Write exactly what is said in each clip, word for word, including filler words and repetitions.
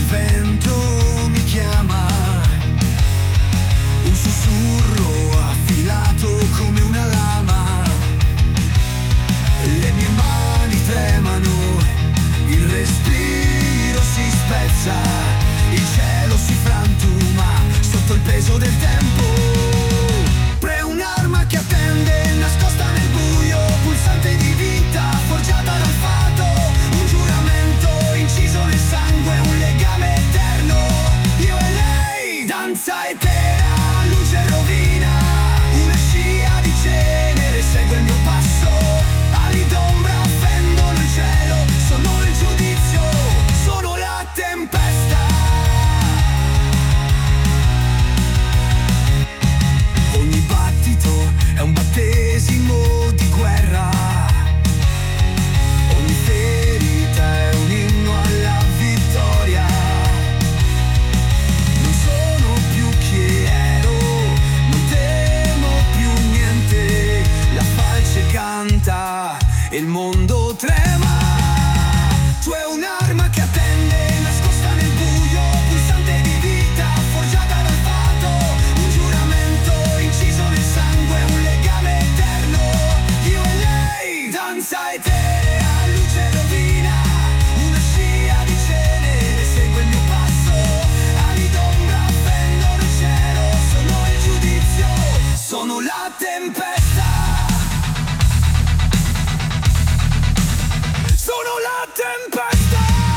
vento mi chiama, un sussurro affilato come una lama. Le mie mani tremano, il respiro si spezza, il cielo si frantuma sotto il peso del tempo. Pre un'arma che attende, nascosta nel buio, pulsante di vita, forgiata dal fato, un giuramento inciso nel sangue, un legame eterno. Io e lei, danza eterna, luce e rovina, una scia di cenere segue il mio passo, ali d'ombra fendono il cielo, sono il giudizio, sono la tempesta. Ogni battito è un battesimo di guerra, ogni ferita è un inno alla vittoria. Non sono più chi ero, non temo più niente, la falce canta e il mondo trema. Tu è un'arma che attende, nascosta nel buio, pulsante di vita, forgiata dal fato, un giuramento inciso nel sangue, un legame eterno. Io e lei, danza eterea, luce e rovina, una scia di cenere segue il mio passo, ali d'ombra fendono il cielo, sono il giudizio, sono la tempesta. Sono la tempesta.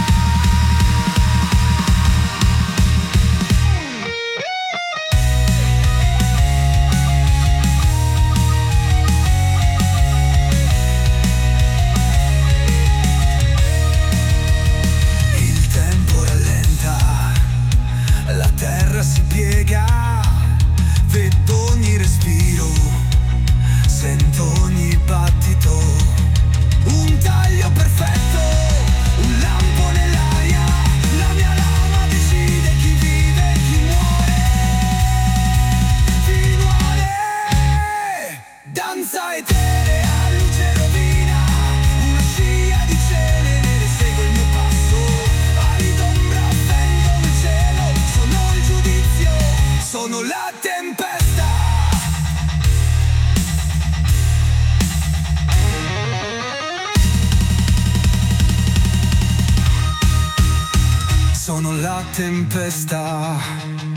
Il tempo rallenta, la terra si piega, vedo ogni respiro, sento ogni battito, un taglio perfetto, un lampo nell'aria, la mia lama decide chi vive e chi muore, fino alle danza eterea, luce e rovina, una scia di cenere segue il mio passo, ali d'ombra fendono il cielo, sono il giudizio, sono la tempesta. Sono la tempesta.